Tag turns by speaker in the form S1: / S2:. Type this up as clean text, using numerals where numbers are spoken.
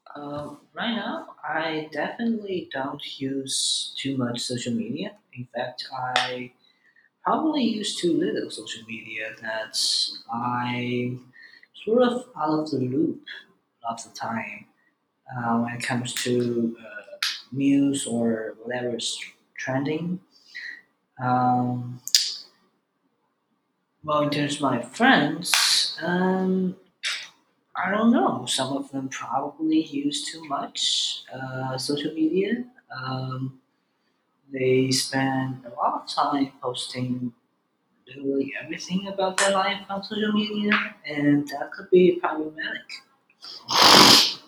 S1: Right now, I definitely don't use too much social media. In fact, I probably use too little social media. That's I sort of out of the loop a lot of the time when it comes to news or whatever is trending. Um, well, in terms of my friends, I don't know. Some of them probably use too much social media. They spend a lot of time posting literally everything about their life on social media, and that could be problematic.